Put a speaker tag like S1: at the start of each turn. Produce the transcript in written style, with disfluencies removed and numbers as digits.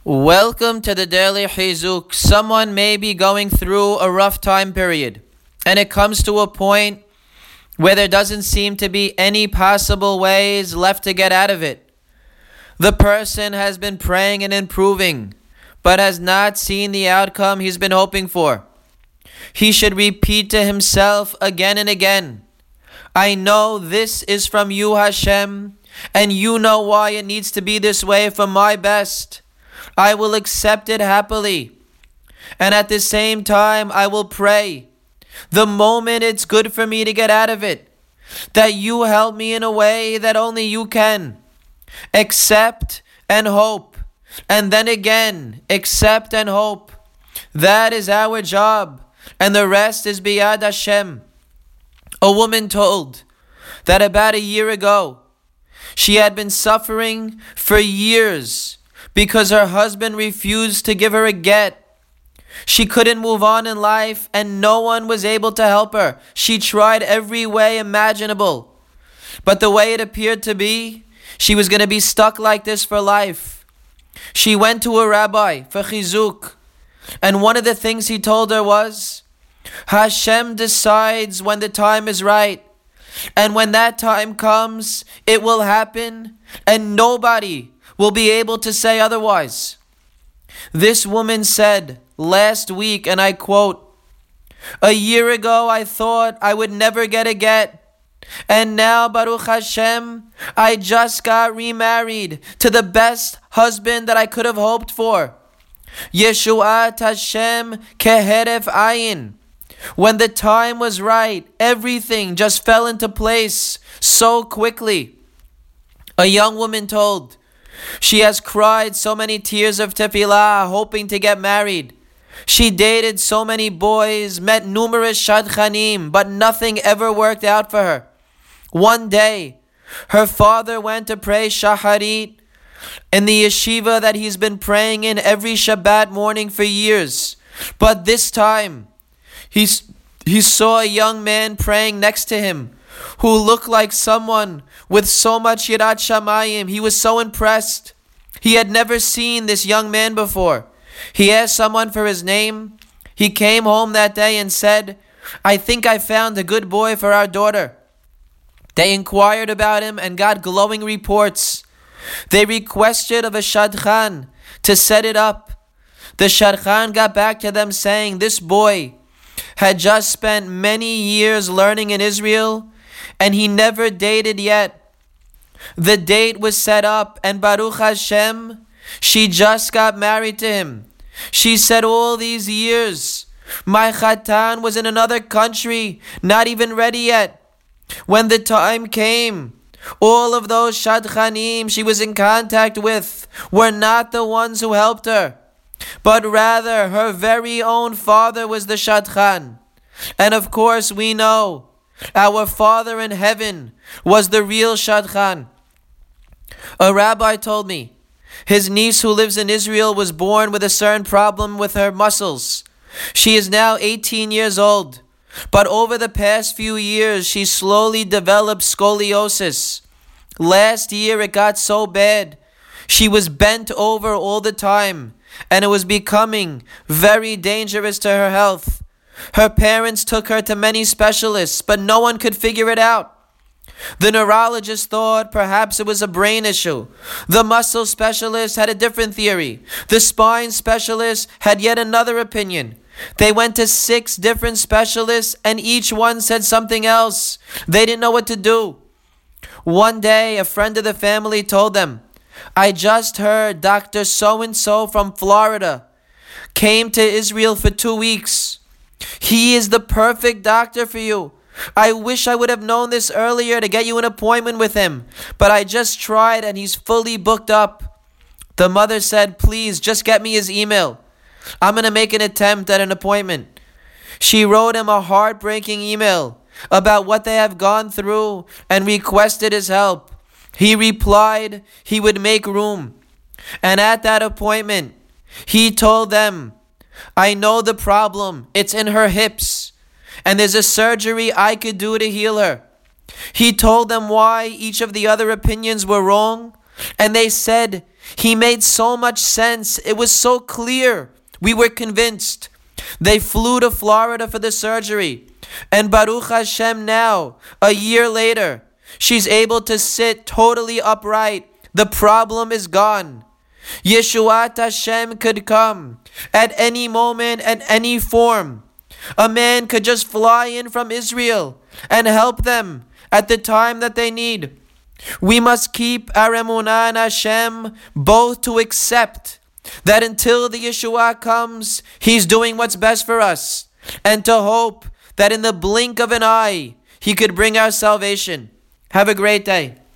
S1: Welcome to the Daily Chizuk. Someone may be going through a rough time period, and it comes to a point where there doesn't seem to be any possible ways left to get out of it. The person has been praying and improving, but has not seen the outcome he's been hoping for. He should repeat to himself again and again, I know this is from you, Hashem, and you know why it needs to be this way for my best. I will accept it happily. And at the same time, I will pray, the moment it's good for me to get out of it, that you help me in a way that only you can. Accept and hope. And then again, accept and hope. That is our job. And the rest is biyad Hashem. A woman told that about a year ago, she had been suffering for years because her husband refused to give her a get. She couldn't move on in life and no one was able to help her. She tried every way imaginable. But the way it appeared to be, she was going to be stuck like this for life. She went to a rabbi for chizuk, and one of the things he told her was, Hashem decides when the time is right. And when that time comes, it will happen, and nobody will be able to say otherwise. This woman said last week, and I quote, a year ago I thought I would never get a get. And now, Baruch Hashem, I just got remarried to the best husband that I could have hoped for. Yeshuat Hashem keheref ayin. When the time was right, everything just fell into place so quickly. A young woman told, she has cried so many tears of tefillah hoping to get married. She dated so many boys, met numerous shadchanim, but nothing ever worked out for her. One day, her father went to pray shaharit in the yeshiva that he's been praying in every Shabbat morning for years. But this time, he saw a young man praying next to him who looked like someone with so much yirat shamayim. He was so impressed. He had never seen this young man before. He asked someone for his name. He came home that day and said, I think I found a good boy for our daughter. They inquired about him and got glowing reports. They requested of a shadchan to set it up. The shadchan got back to them saying this boy had just spent many years learning in Israel and he never dated yet. The date was set up and Baruch Hashem, she just got married to him. She said all these years, my chatan was in another country, not even ready yet. When the time came, all of those shadchanim she was in contact with were not the ones who helped her, but rather her very own father was the shadchan. And of course we know our Father in heaven was the real shadchan. A rabbi told me his niece who lives in Israel was born with a certain problem with her muscles. She is now 18 years old, but over the past few years she slowly developed scoliosis. Last year it got so bad, she was bent over all the time, and it was becoming very dangerous to her health. Her parents took her to many specialists, but no one could figure it out. The neurologist thought perhaps it was a brain issue. The muscle specialist had a different theory. The spine specialist had yet another opinion. They went to 6 different specialists and each one said something else. They didn't know what to do. One day, a friend of the family told them, I just heard Dr. So-and-so from Florida came to Israel for 2 weeks. He is the perfect doctor for you. I wish I would have known this earlier to get you an appointment with him, but I just tried and he's fully booked up. The mother said, please just get me his email. I'm going to make an attempt at an appointment. She wrote him a heartbreaking email about what they have gone through and requested his help. He replied he would make room. And at that appointment, he told them, I know the problem. It's in her hips. And there's a surgery I could do to heal her. He told them why each of the other opinions were wrong. And they said He made so much sense. It was so clear. We were convinced. They flew to Florida for the surgery. And Baruch Hashem now, a year later, she's able to sit totally upright. The problem is gone. Yeshuat Hashem could come at any moment, at any form. A man could just fly in from Israel and help them at the time that they need. We must keep our emunah in Hashem, both to accept that until the Yeshua comes, He's doing what's best for us, and to hope that in the blink of an eye, He could bring our salvation. Have a great day.